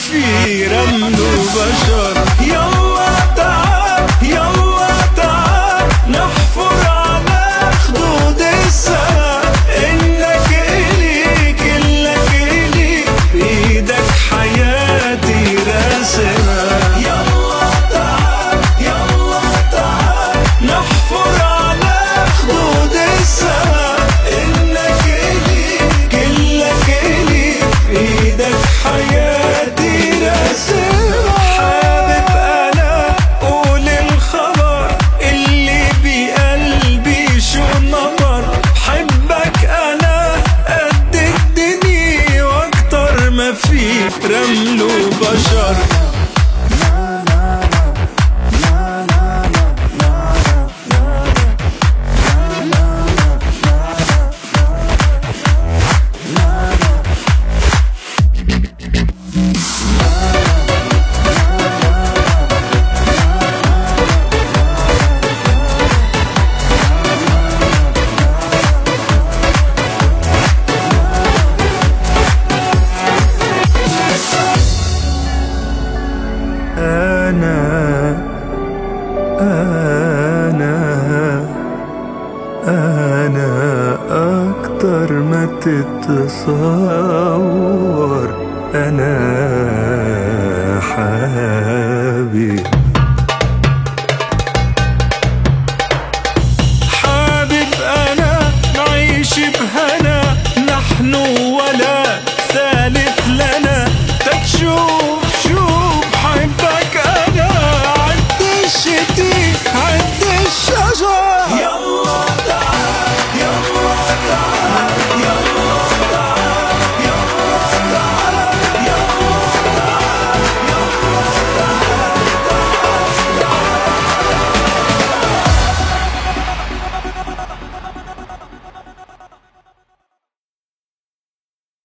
في رمله بشر. يلا تعال يلا تعال نحفر على خدود السماء، إنك إلي كلك إلي بإيدك حياتي راسمها. يلا تعال يلا تعال نحفر على خدود السماء، إنك إلي كلك إلي بإيدك حياتي راسمها. حابب أنا قول الخبر اللي بقلبي شو نبر، بحبك أنا قد الدنيا وأكتر ما في رمل وبشر. أنا أكتر ما تتصور، أنا حبيب.